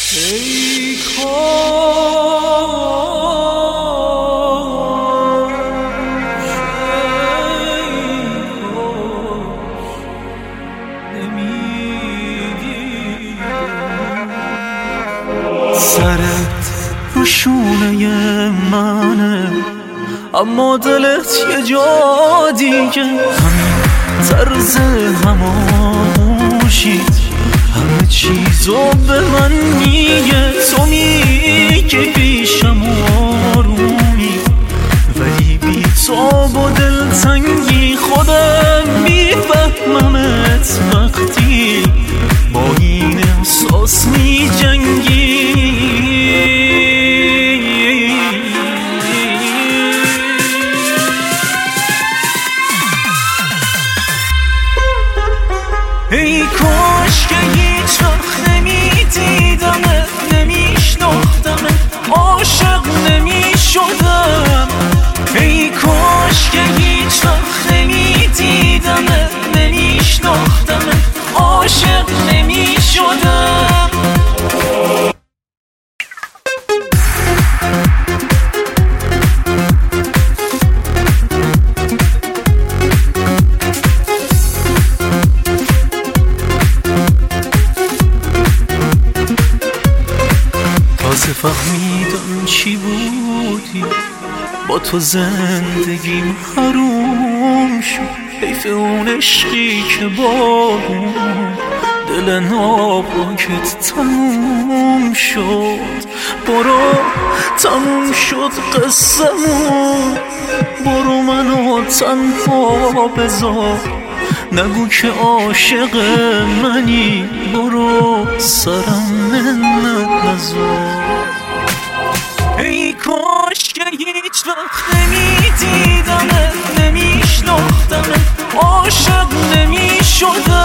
ای کاش سرت رو شونه منه، اما دلت یه جا دیگه. همین طرز هماموشید همه چیزو به من میگه. تو میگی پیشم آرومی، ولی بی تو با دلتنگی خودم میفهممت. وقتی با این احساس میجنگی ای کاش که هیچ وقت نمیدیدمت، نمیشناختمت، عاشق نمیشدم. ای کاش که هیچ وقت نمیدیدمت، نمیشناختمت، عاشق نمیشدم. تازه فهمیدم چی بودی، با تو زندگیم حروم شد. حیف اون عشقی که با دل ناپاکت تموم شد. برو تموم شد قصه‌مون، برو منو تنها بذار. نگو که عاشق منی، برو سرم منت نذار. ای کاش که هیچ وقت نمیدیدمت، نمیشناختمت، عاشق نمیشدم.